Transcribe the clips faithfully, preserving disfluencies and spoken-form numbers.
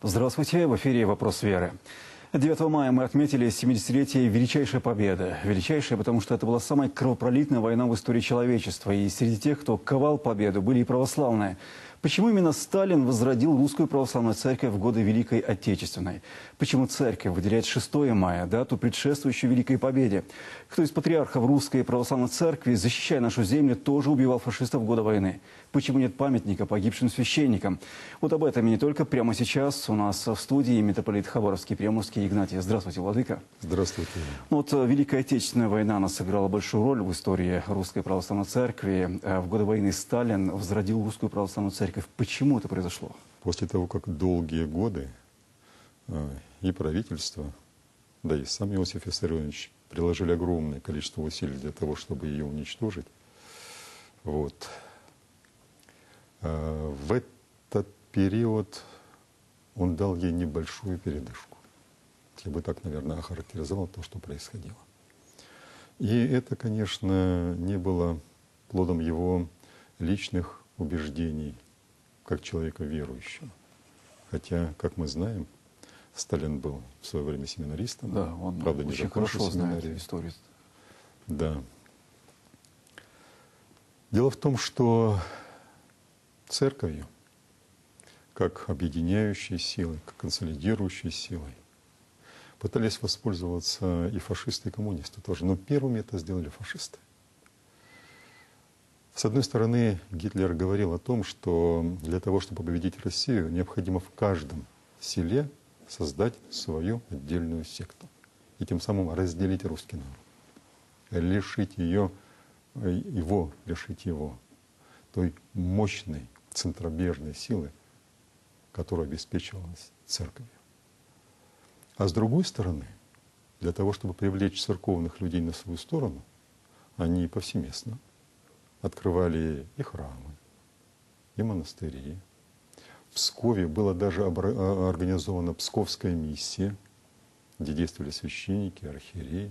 Здравствуйте, в эфире «Вопрос веры». девятого мая мы отметили семидесятилетие величайшей победы. Величайшая, потому что это была самая кровопролитная война в истории человечества. И среди тех, кто ковал победу, были и православные. Почему именно Сталин возродил русскую православную церковь в годы Великой Отечественной? Почему церковь выделяет шестое мая, дату, предшествующую Великой Победе? Кто из патриархов русской православной церкви, защищая нашу землю, тоже убивал фашистов в годы войны? Почему нет памятника погибшим священникам? Вот об этом и не только прямо сейчас. У нас в студии митрополит Хабаровский, Приморский Игнатий. Здравствуйте, владыка. Здравствуйте. Вот Великая Отечественная война, она сыграла большую роль в истории Русской Православной Церкви. В годы войны Сталин возродил Русскую Православную Церковь. Почему это произошло? После того, как долгие годы и правительство, да и сам Иосиф Виссарионович приложили огромное количество усилий для того, чтобы ее уничтожить, вот, в этот период он дал ей небольшую передышку. Я бы так, наверное, охарактеризовал то, что происходило. И это, конечно, не было плодом его личных убеждений, как человека верующего. Хотя, как мы знаем, Сталин был в свое время семинаристом. Да, он правда, не очень хорошо знает историю. Да. Дело в том, что церковью, как объединяющей силой, как консолидирующей силой, пытались воспользоваться и фашисты, и коммунисты тоже. Но первыми это сделали фашисты. С одной стороны, Гитлер говорил о том, что для того, чтобы победить Россию, необходимо в каждом селе создать свою отдельную секту. И тем самым разделить русский народ. Лишить ее, его, лишить его той мощной центробежной силы, которая обеспечивалась церковью. А с другой стороны, для того, чтобы привлечь церковных людей на свою сторону, они повсеместно открывали и храмы, и монастыри. В Пскове была даже организована Псковская миссия, где действовали священники, архиереи.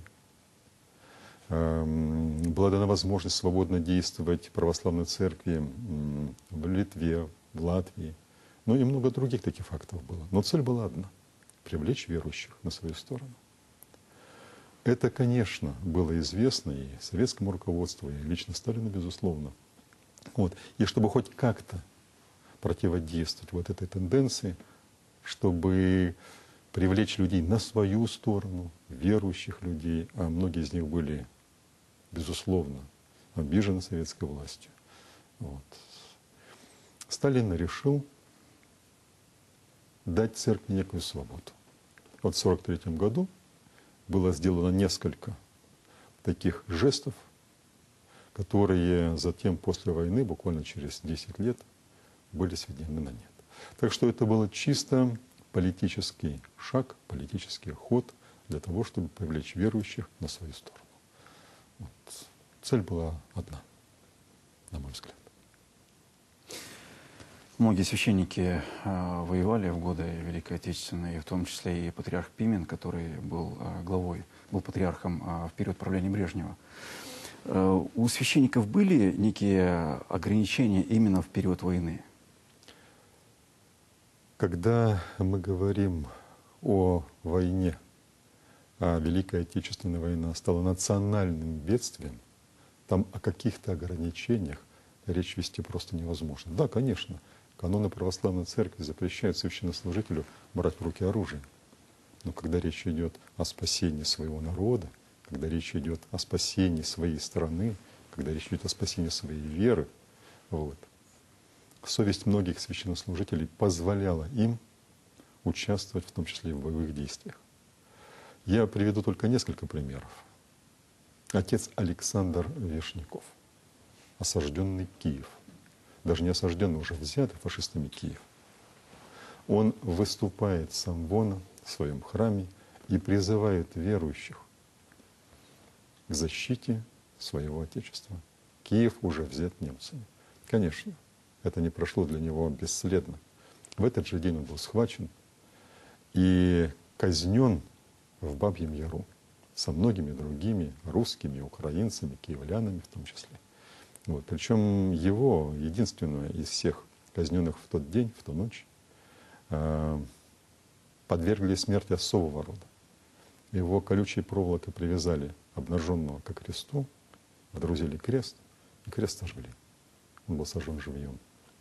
Была дана возможность свободно действовать православной церкви в Литве, в Латвии. Ну и много других таких фактов было. Но цель была одна — привлечь верующих на свою сторону. Это, конечно, было известно и советскому руководству, и лично Сталину, безусловно. Вот. И чтобы хоть как-то противодействовать вот этой тенденции, чтобы привлечь людей на свою сторону, верующих людей, а многие из них были, безусловно, обижены советской властью. Вот. Сталин решил дать церкви некую свободу. Вот в сорок третьем году было сделано несколько таких жестов, которые затем, после войны, буквально через десять лет, были сведены на нет. Так что это был чисто политический шаг, политический ход для того, чтобы привлечь верующих на свою сторону. Вот. Цель была одна, на мой взгляд. Многие священники э, воевали в годы Великой Отечественной, в том числе и патриарх Пимен, который был э, главой, был патриархом э, в период правления Брежнева. Э, у священников были некие ограничения именно в период войны? Когда мы говорим о войне, а Великая Отечественная война стала национальным бедствием, там о каких-то ограничениях речь вести просто невозможно. Да, конечно, каноны православной церкви запрещают священнослужителю брать в руки оружие. Но когда речь идет о спасении своего народа, когда речь идет о спасении своей страны, когда речь идет о спасении своей веры, вот, совесть многих священнослужителей позволяла им участвовать, в том числе и в боевых действиях. Я приведу только несколько примеров. Отец Александр Вешняков, осажденный Киев, даже не осажденный, уже взятый фашистами Киев. Он выступает с амвоном в своем храме и призывает верующих к защите своего Отечества. Киев уже взят немцами. Конечно, это не прошло для него бесследно. В этот же день он был схвачен и казнен в Бабьем Яру со многими другими русскими, украинцами, киевлянами в том числе. Вот. Причем его, единственное из всех казненных в тот день, в ту ночь, э, подвергли смерти особого рода. Его колючей проволокой привязали обнаженного к кресту, водрузили крест, и крест сожгли. Он был сожжен живьем.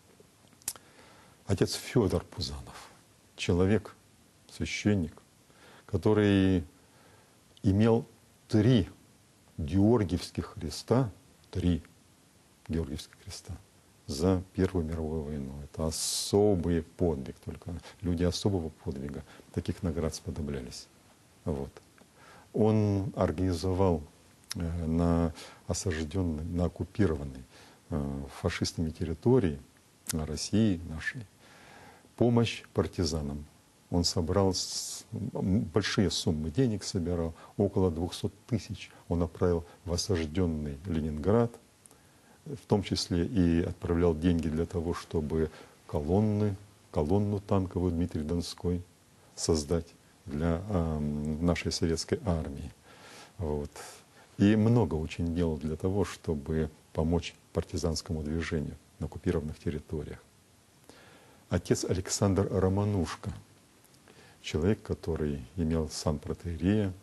Отец Федор Пузанов, человек, священник, который имел три георгиевских креста, три георгиевских креста за Первую мировую войну. Это особый подвиг, только люди особого подвига таких наград сподоблялись. Вот. Он организовал э, на осажденной, на оккупированной э, фашистами территории России нашей помощь партизанам. Он собрал с, большие суммы денег, собирал, около двухсот тысяч он направил в осажденный Ленинград, в том числе и отправлял деньги для того, чтобы колонны, колонну танковую Дмитрий Донской создать для э, нашей советской армии. Вот. И много очень делал для того, чтобы помочь партизанскому движению на оккупированных территориях. Отец Александр Романушка, человек, который имел сан протоиерея,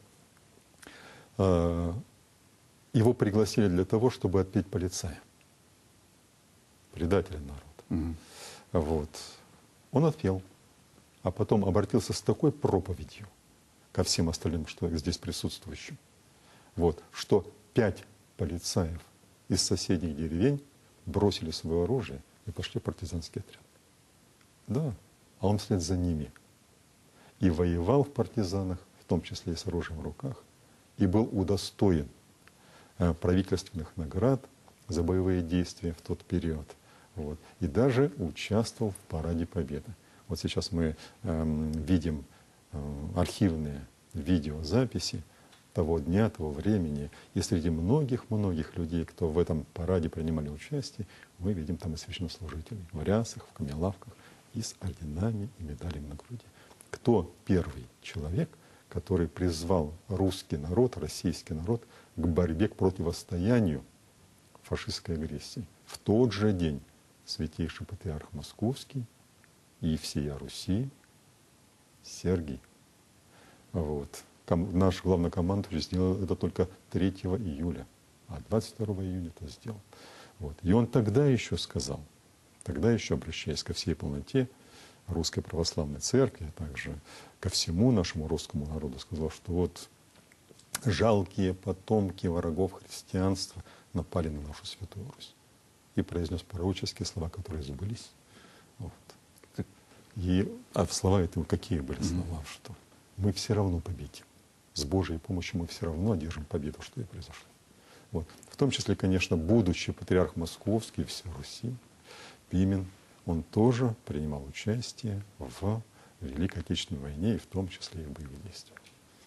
э, его пригласили для того, чтобы отпеть полицая, предателя народа. Mm-hmm. Вот. Он отпел. А потом обратился с такой проповедью ко всем остальным, что здесь присутствующим, вот, что пять полицаев из соседних деревень бросили свое оружие и пошли в партизанский отряд. Да, а он вслед за ними. И воевал в партизанах, в том числе и с оружием в руках, и был удостоен э, правительственных наград за боевые действия в тот период. Вот, и даже участвовал в параде Победы. Вот сейчас мы э, видим э, архивные видеозаписи того дня, того времени. И среди многих-многих людей, кто в этом параде принимали участие, мы видим там и священнослужителей в рясах, в камелавках и с орденами и медалями на груди. Кто первый человек, который призвал русский народ, российский народ к борьбе, к противостоянию фашистской агрессии? В тот же день святейший патриарх Московский и всея Руси Сергий. Вот. Наш главнокомандующий сделал это только третьего июля, а двадцать второго июня это сделал. Вот. И он тогда еще сказал, тогда еще обращаясь ко всей полноте Русской Православной Церкви, а также ко всему нашему русскому народу, сказал, что вот жалкие потомки врагов христианства напали на нашу Святую Русь. И произнес пророческие слова, которые сбылись. Вот. И, а слова это какие были слова? Mm-hmm. Что мы все равно победим. С Божьей помощью мы все равно одержим победу, что и произошло. Вот. В том числе, конечно, будущий патриарх Московский, всей Руси, Пимен, он тоже принимал участие в Великой Отечественной войне, и в том числе и в боевых действиях.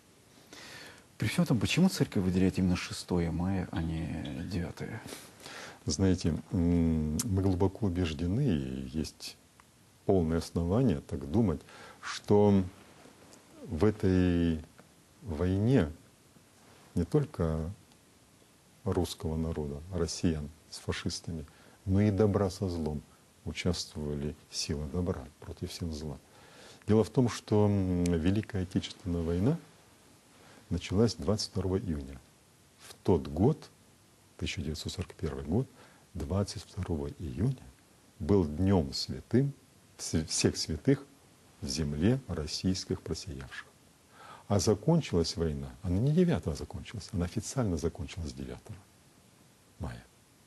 При всем этом, почему церковь выделяет именно шестое мая, а не девятое? Знаете, мы глубоко убеждены, и есть полное основание так думать, что в этой войне не только русского народа, россиян с фашистами, но и добра со злом участвовали силы добра против сил зла. Дело в том, что Великая Отечественная война началась двадцать второго июня. В тот год, тысяча девятьсот сорок первый год, двадцать второго июня был днем святым всех святых в земле российских просиявших. А закончилась война, она не девятого закончилась, она официально закончилась девятого мая.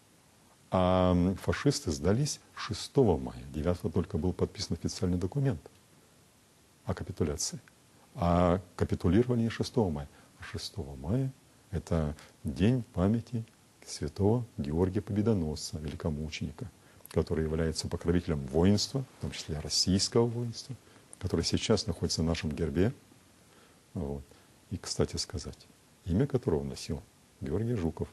А фашисты сдались шестого мая. девятого только был подписан официальный документ о капитуляции. А капитулировали не шестого мая, а шестого мая — это день памяти святого Георгия Победоносца, великомученика, который является покровителем воинства, в том числе российского воинства, который сейчас находится на нашем гербе. Вот. И, кстати сказать, имя которого носил Георгий Жуков,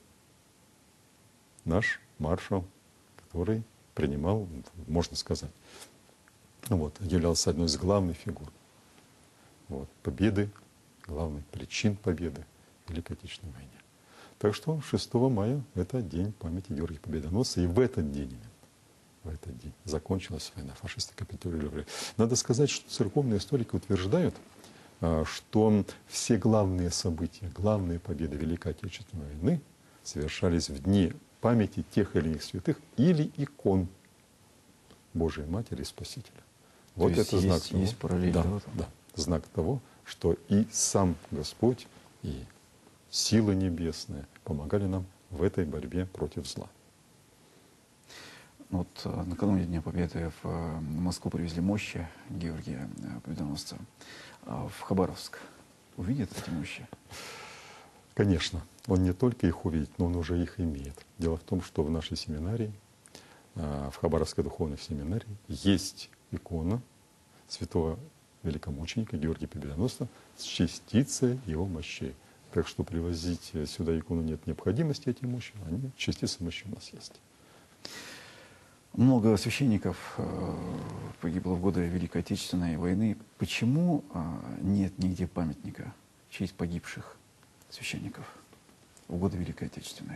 наш маршал, который принимал, можно сказать, вот, являлся одной из главных фигур вот, победы, главных причин победы в Великой Отечественной войне. Так что шестого мая — это день памяти Георгия Победоносца, и в этот день в этот день. Закончилась война, фашисты капитулировали. Надо сказать, что церковные историки утверждают, что все главные события, главные победы Великой Отечественной войны совершались в дни памяти тех или иных святых или икон Божией Матери и Спасителя. Вот это есть, знак есть, того, есть параллель, да, да, да, знак того, что и сам Господь, и силы небесные помогали нам в этой борьбе против зла. Вот накануне Дня Победы в Москву привезли мощи Георгия Победоносца. В Хабаровск увидят эти мощи? Конечно. Он не только их увидит, но он уже их имеет. Дело в том, что в нашей семинарии, в Хабаровской духовной семинарии, есть икона святого великомученика Георгия Победоносца с частицей его мощей. Так что привозить сюда икону нет необходимости, эти мощи, они, частицы мощи у нас есть. Много священников погибло в годы Великой Отечественной войны. Почему нет нигде памятника в честь погибших священников в годы Великой Отечественной?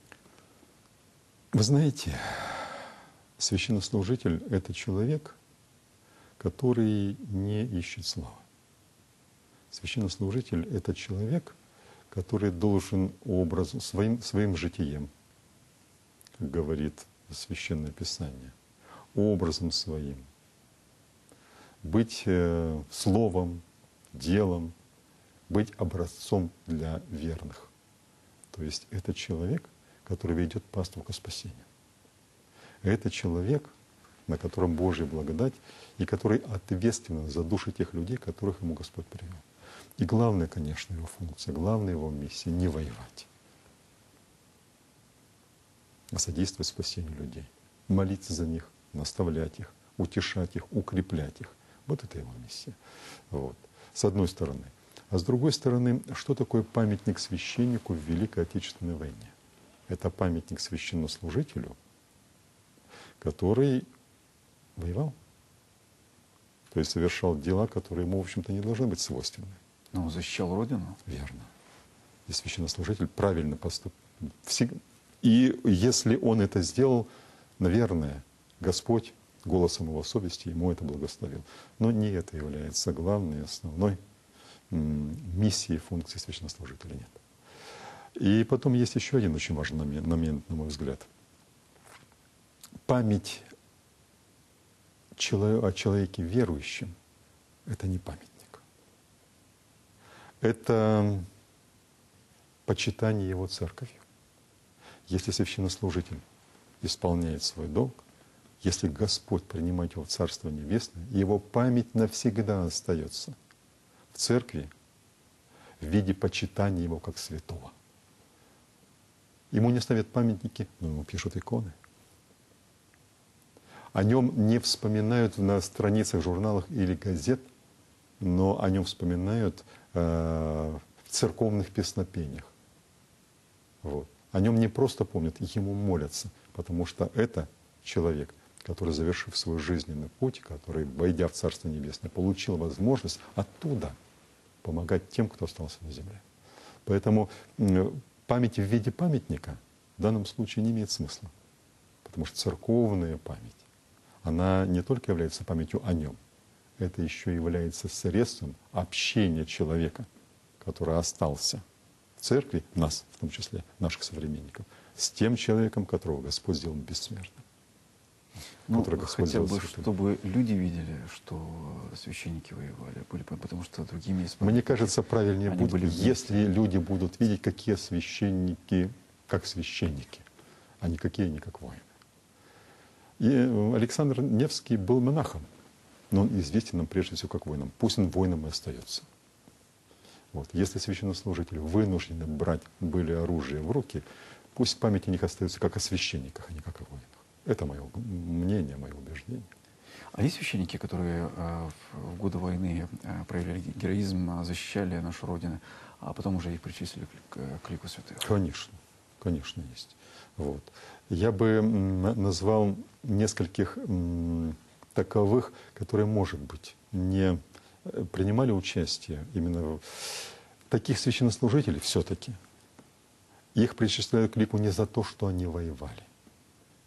Вы знаете, священнослужитель — это человек, который не ищет славы. Священнослужитель — это человек, который должен образом, своим, своим житием, как говорит Священное Писание, образом своим, быть э, словом, делом, быть образцом для верных. То есть это человек, который ведет паству ко спасению. Это человек, на котором Божья благодать, и который ответственен за души тех людей, которых ему Господь привел. И главная, конечно, его функция, главная его миссия — не воевать, а содействовать спасению людей, молиться за них, наставлять их, утешать их, укреплять их. Вот это его миссия. Вот. С одной стороны. А с другой стороны, что такое памятник священнику в Великой Отечественной войне? Это памятник священнослужителю, который воевал, то есть совершал дела, которые ему, в общем-то, не должны быть свойственны. Но он защищал Родину? Верно. И священнослужитель правильно поступил. И если он это сделал, наверное, Господь голосом его совести ему это благословил. Но не это является главной, основной миссией, функцией священнослужителя. Нет. И потом есть еще один очень важный момент, момент, на мой взгляд. Память о человеке верующем — это не памятник. Это почитание его церковью. Если священнослужитель исполняет свой долг, если Господь принимает его в Царство Небесное, его память навсегда остается в церкви в виде почитания его как святого. Ему не ставят памятники, но ему пишут иконы. О нем не вспоминают на страницах журналов или газет, но о нем вспоминают э, в церковных песнопениях. Вот. О нем не просто помнят, ему молятся, потому что это человек, который, завершив свой жизненный путь, который, войдя в Царство Небесное, получил возможность оттуда помогать тем, кто остался на земле. Поэтому память в виде памятника в данном случае не имеет смысла, потому что церковная память, она не только является памятью о нем, это еще является средством общения человека, который остался в церкви, нас, в том числе наших современников, с тем человеком, которого Господь сделал бессмертным. Ну, хотя бы, чтобы люди видели, что священники воевали, были, потому что другими есть... Мне кажется, правильнее будет, были... если люди будут видеть, какие священники, как священники, а не какие они, как воины. И Александр Невский был монахом, но он известен нам прежде всего как воином. Пусть он воином и остается. Вот. Если священнослужители вынуждены брать были оружие в руки, пусть память о них остается как о священниках, а не как о воинах. Это мое мнение, мое убеждение. А есть священники, которые э, в годы войны э, проявляли героизм, защищали нашу Родину, а потом уже их причислили к, к лику святых? Конечно, конечно, есть. Вот. Я бы назвал нескольких м, таковых, которые, может быть, не принимали участие именно в таких священнослужителей все-таки. Их причисляют к лику не за то, что они воевали,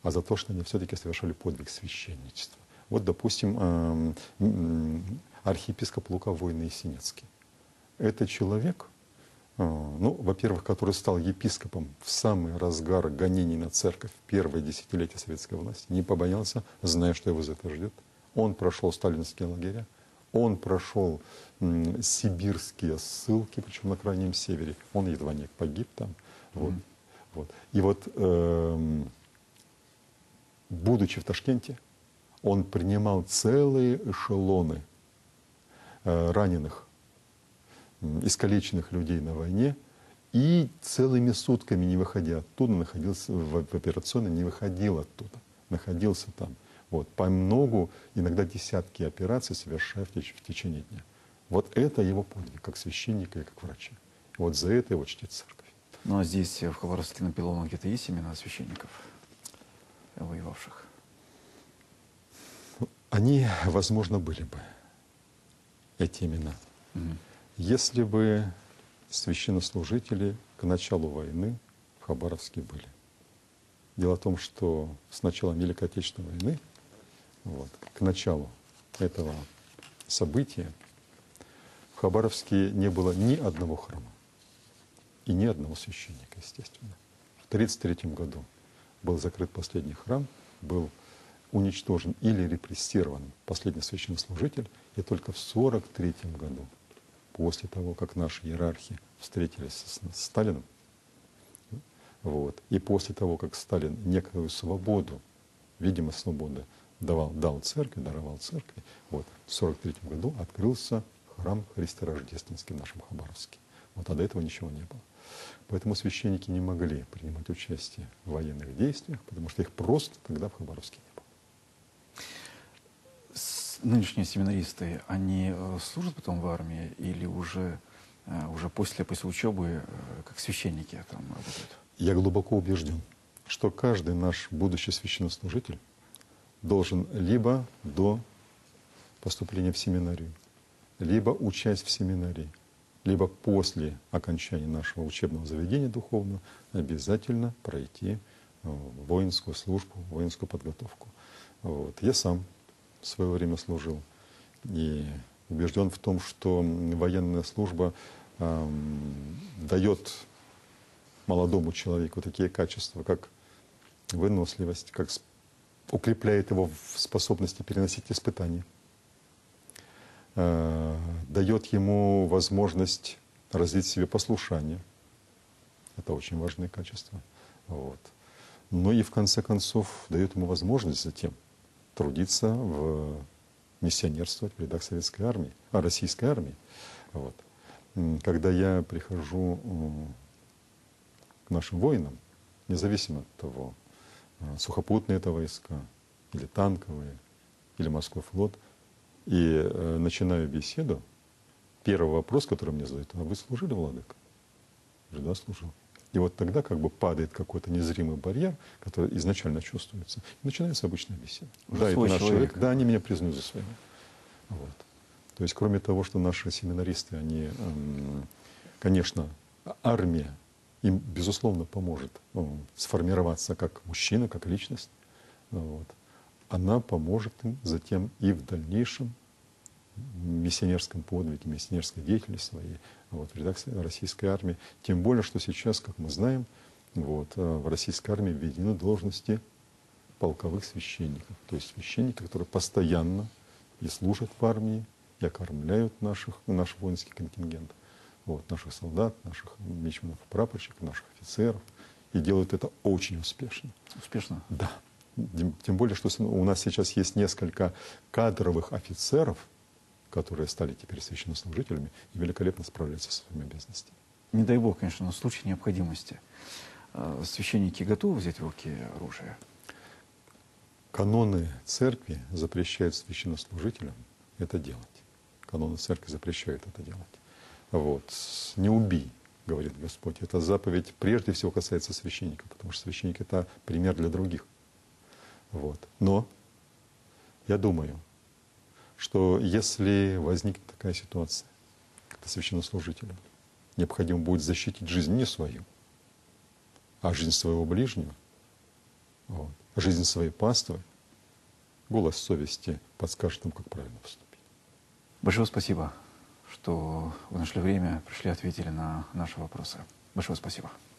а за то, что они все-таки совершали подвиг священничества. Вот, допустим, архиепископ Лука Войно-Ясенецкий. Это человек, ну, во-первых, который стал епископом в самый разгар гонений на церковь в первое десятилетие советской власти, не побоялся, зная, что его за это ждет. Он прошел сталинские лагеря, он прошел м, сибирские ссылки, причем на Крайнем Севере. Он едва не погиб там. Вот, mm-hmm. вот. И вот, э, будучи в Ташкенте, он принимал целые эшелоны э, раненых, искалеченных людей на войне, и целыми сутками, не выходя оттуда, находился в, в операционной, не выходил оттуда, находился там. Вот, по многу, иногда десятки операций совершая в, теч, в течение дня. Вот это его подвиг, как священника и как врача. Вот за это его чтит церковь. Ну а здесь, в Хабаровске, на Пилоно, где-то есть имена священников, воевавших? Они, возможно, были бы, эти имена. Угу. Если бы священнослужители к началу войны в Хабаровске были. Дело в том, что с началом Великой Отечественной войны, вот, к началу этого события, в Хабаровске не было ни одного храма и ни одного священника, естественно. В тысяча девятьсот тридцать третьем году был закрыт последний храм, был уничтожен или репрессирован последний священнослужитель, и только в сорок третьем году, после того, как наши иерархи встретились с, с Сталиным, вот, и после того, как Сталин некую свободу, видимо, свободу давал, дал церкви, даровал церкви, вот, в сорок третьем году открылся храм Христа Рождественский в нашем Хабаровске. Вот, а до этого ничего не было. Поэтому священники не могли принимать участие в военных действиях, потому что их просто тогда в Хабаровске не было. Нынешние семинаристы, они служат потом в армии или уже, уже после, после учебы как священники там работают? Я глубоко убежден, что каждый наш будущий священнослужитель должен либо до поступления в семинарию, либо учась в семинарии, либо после окончания нашего учебного заведения духовного обязательно пройти воинскую службу, воинскую подготовку. Вот. Я сам в свое время служил и убежден в том, что военная служба э, дает молодому человеку такие качества, как выносливость, как укрепляет его в способности переносить испытания, э, дает ему возможность развить в себе послушание. Это очень важные качества. Вот. Ну и в конце концов дает ему возможность затем трудиться, в миссионерствовать в рядах советской армии, а российской армии. Вот. Когда я прихожу к нашим воинам, независимо от того, сухопутные это войска, или танковые, или морской флот, и э, начинаю беседу, первый вопрос, который мне задают: а вы служили, владыка? Я говорю: да, служил. И вот тогда как бы падает какой-то незримый барьер, который изначально чувствуется. И начинается обычная беседа. Да, это наш человек, да, они меня признают за своего. Вот. То есть, кроме того, что наши семинаристы, они, конечно, армия им, безусловно, поможет ну, сформироваться как мужчина, как личность. Вот. Она поможет им затем и в дальнейшем миссионерском подвиге, миссионерской деятельности своей вот, в рядах российской армии. Тем более, что сейчас, как мы знаем, вот, в российской армии введены должности полковых священников. То есть священники, которые постоянно и служат в армии, и окормляют наших, наш воинский контингент. Вот, наших солдат, наших мичманов, прапорщиков, наших офицеров. И делают это очень успешно. Успешно? Да. Тем более, что у нас сейчас есть несколько кадровых офицеров, которые стали теперь священнослужителями и великолепно справляются со своими обязанностями. Не дай бог, конечно, но в случае необходимости священники готовы взять в руки оружие? Каноны церкви запрещают священнослужителям это делать. Каноны церкви запрещают это делать. Вот. Не убий, говорит Господь. Эта заповедь прежде всего касается священника, потому что священник — это пример для других. Вот. Но я думаю, что если возникнет такая ситуация, когда священнослужителю необходимо будет защитить жизнь не свою, а жизнь своего ближнего, вот, жизнь своей паствы, голос совести подскажет им, как правильно поступить. Большое спасибо, что вы нашли время, пришли, ответили на наши вопросы. Большое спасибо.